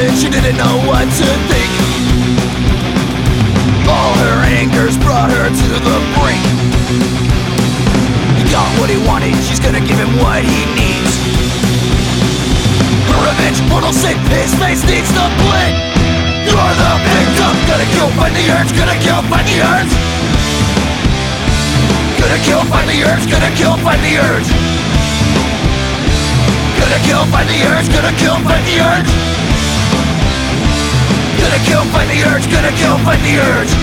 knowledge, she didn't know what to think. All her angers brought her to the brink. He got what he wanted, she's gonna give him what he needs. Her revenge, mortal sin, his face needs to bleed. You're the victim, gonna kill, find the urge, gonna kill, find the urge. Gonna kill, find the urge, gonna kill, find the urge. Gonna kill, find the urge, gonna kill, find the urge. Gonna kill, find the urge, gonna kill, find the urge.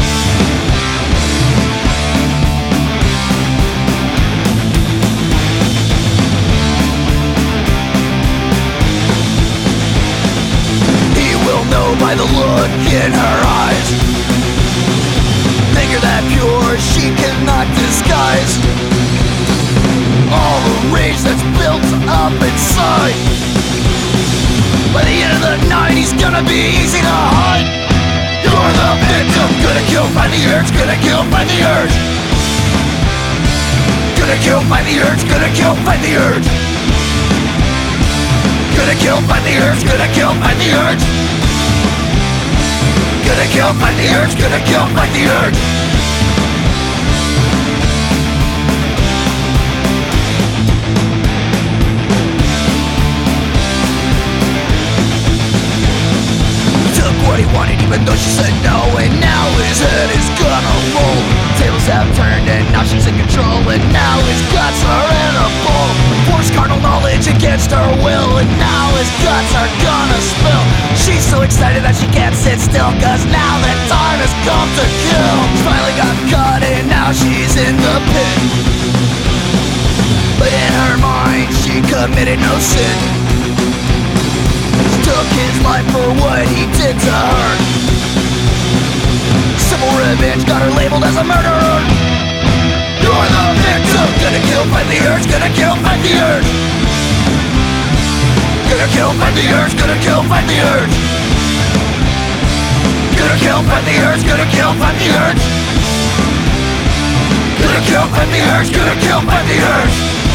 He will know by the look in her eyes. Anger that pure she cannot disguise. All the rage that's built up inside. By the end of the night he's gonna be easy to hide. You're the victim, gonna kill, find the urge, gonna kill, find the urge. Gonna kill, find the urge, gonna kill, find the urge. Gonna kill, find the urge, gonna kill, find the urge. Gonna kill, find the urge, gonna kill, find the urge. What he wanted even though she said no. And now his head is gonna roll. Tables have turned and now she's in control. And now his guts are in a bowl. Forced carnal knowledge against her will. And now his guts are gonna spill. She's so excited that she can't sit still, cause now the time has come to kill. She finally got caught and now she's in the pit. But in her mind she committed no sin. Took his life for what he did to her. Simple revenge got her labeled as a murderer. You're the victim, gonna kill, find the urge, gonna kill, find the urge. Gonna kill, find the urge, gonna kill, find the urge. Gonna kill, find the urge, gonna kill, find the urge. Gonna kill, find the urge, gonna kill, find the urge.